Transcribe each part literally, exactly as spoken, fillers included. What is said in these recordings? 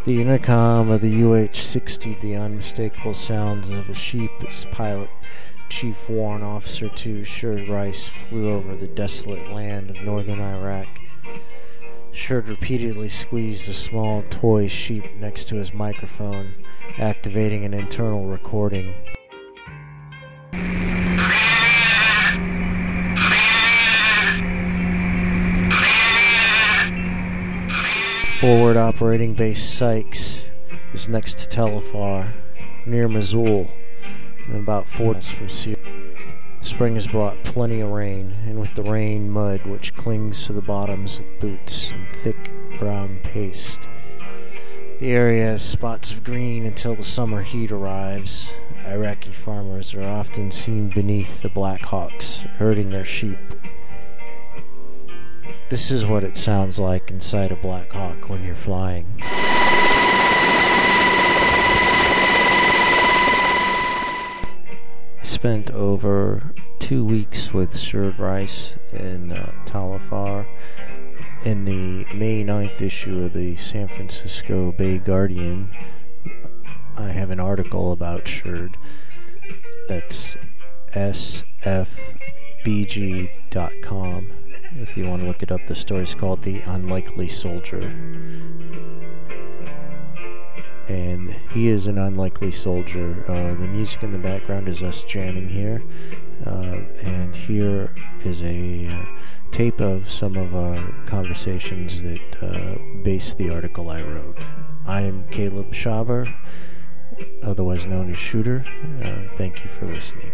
The intercom of the U H sixty, the unmistakable sounds of a sheep as pilot Chief Warrant Officer two Sherd Rice flew over the desolate land of northern Iraq. Sherd repeatedly squeezed a small toy sheep next to his microphone, activating an internal recording. Forward Operating Base Sykes is next to Telefar, near Mosul, and about four miles from Syria. Spring has brought plenty of rain, and with the rain, mud which clings to the bottoms of the boots and thick brown paste. The area has spots of green until the summer heat arrives. Iraqi farmers are often seen beneath the Black Hawks, herding their sheep. This is what it sounds like inside a Black Hawk when you're flying. I spent over two weeks with Sherd Rice in uh, Telefar. In the May ninth issue of the San Francisco Bay Guardian, I have an article about Sherd. That's S F B G dot com. If you want to look it up, the story's called The Unlikely Soldier. And he is an unlikely soldier. Uh, the music in the background is us jamming here. Uh, and here is a uh, tape of some of our conversations that uh, base the article I wrote. I am Caleb Schaber, otherwise known as Shooter. Uh, thank you for listening.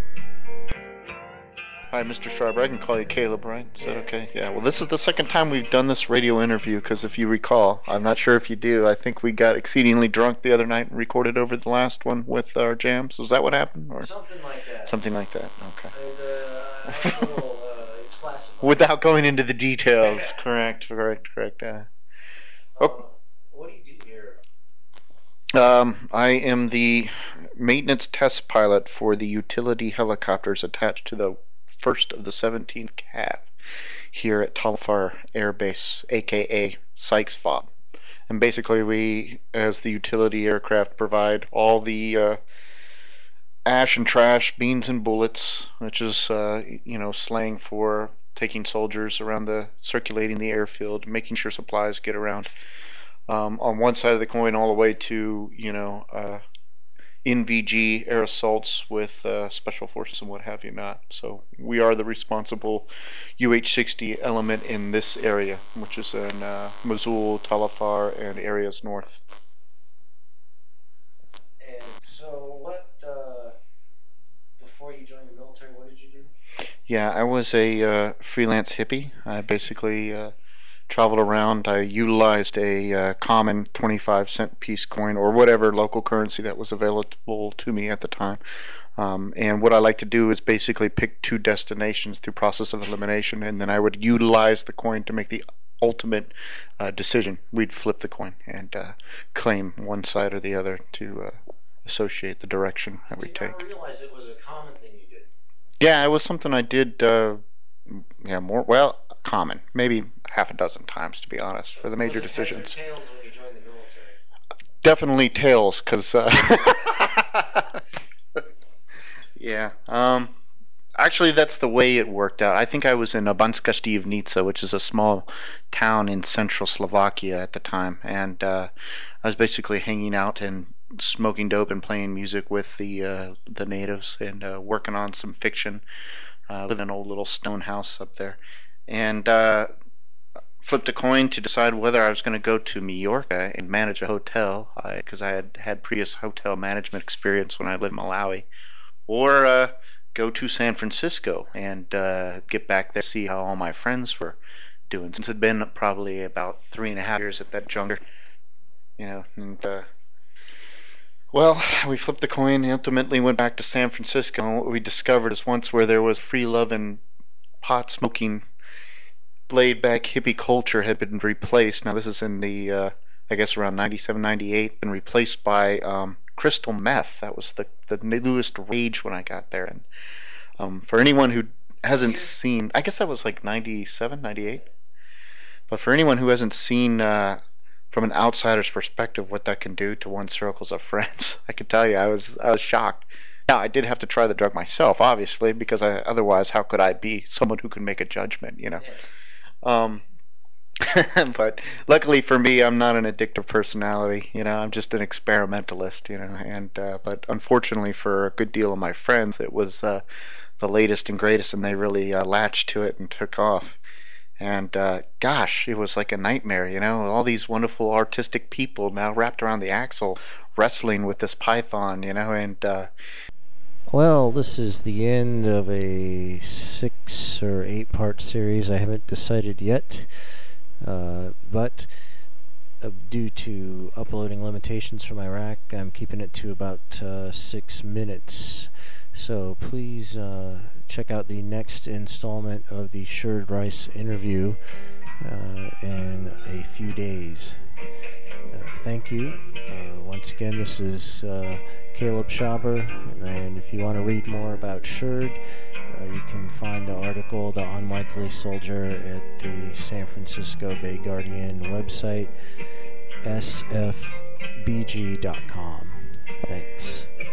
Hi, Mister Schaber. I can call you Caleb, right? Is that okay? Yeah. Well, this is the second time we've done this radio interview, because if you recall, I'm not sure if you do, I think we got exceedingly drunk the other night and recorded over the last one with our jams. Was that what happened? Or Something like that. Something like that. Okay. And, uh, little, uh, it's classified. Without going into the details. correct, correct, correct. Uh, oh. Um, what do you do here? Um, I am the maintenance test pilot for the utility helicopters attached to the first of the seventeenth Cav here at Telefar Air Base, aka Sykes Fob. And basically we, as the utility aircraft, provide all the uh, ash and trash, beans and bullets, which is, uh, you know, slang for taking soldiers around the, circulating the airfield, making sure supplies get around. Um, on one side of the coin all the way to, you know, uh, N V G air assaults with uh, special forces and what have you not. So we are the responsible U H sixty element in this area, which is in uh, Mosul, Telefar, and areas north. And so what, uh, before you joined the military, what did you do? Yeah, I was a uh, freelance hippie. I basically uh, traveled around. I utilized a uh, common twenty-five cent piece coin or whatever local currency that was available to me at the time. Um, and what I like to do is basically pick two destinations through process of elimination, and then I would utilize the coin to make the ultimate uh, decision. We'd flip the coin and uh, claim one side or the other to uh, associate the direction that we take. I didn't realize it was a common thing you did. Yeah, it was something I did, uh, yeah, more, well, common. Maybe half a dozen times, to be honest, for the major decisions. Was it heads or tails when you joined the military? Definitely tails, because, uh, yeah, um, actually that's the way it worked out. I think I was in Abanska Štiavnica, which is a small town in central Slovakia at the time, and uh, I was basically hanging out and smoking dope and playing music with the uh, the natives and uh, working on some fiction. Uh, lived in an old little stone house up there, and uh, flipped a coin to decide whether I was going to go to Majorca and manage a hotel, because I, I had had previous hotel management experience when I lived in Malawi, or uh, go to San Francisco and uh, get back there, see how all my friends were doing. Since it had been probably about three and a half years at that juncture, you know, and uh, well, we flipped the coin and ultimately went back to San Francisco, and what we discovered is once where there was free loving, pot smoking, laid back hippie culture had been replaced. Now this is in the uh, I guess around ninety-seven, ninety-eight, been replaced by um, crystal meth. That was the the newest rage when I got there. And um, for anyone who hasn't seen, I guess that was like ninety-seven, ninety-eight. But for anyone who hasn't seen uh, from an outsider's perspective, what that can do to one's circles of friends. I can tell you, I was I was shocked. Now, I did have to try the drug myself, obviously, because I, otherwise, how could I be someone who can make a judgment, you know? Um, but luckily for me, I'm not an addictive personality. You know, I'm just an experimentalist. You know, and uh, but unfortunately for a good deal of my friends, it was uh, the latest and greatest, and they really uh, latched to it and took off. And uh, gosh, it was like a nightmare. You know, all these wonderful artistic people now wrapped around the axle, wrestling with this python. You know, and uh, Well, this is the end of a six or eight part series. I haven't decided yet, uh, but uh, due to uploading limitations from Iraq, I'm keeping it to about uh, six minutes. So please uh, check out the next installment of the Sherd Rice interview uh, in a few days. Uh, thank you. Uh, once again, this is uh, Caleb Schaber, and if you want to read more about Sherd, uh, you can find the article, The Unlikely Soldier, at the San Francisco Bay Guardian website, s f b g dot com. Thanks.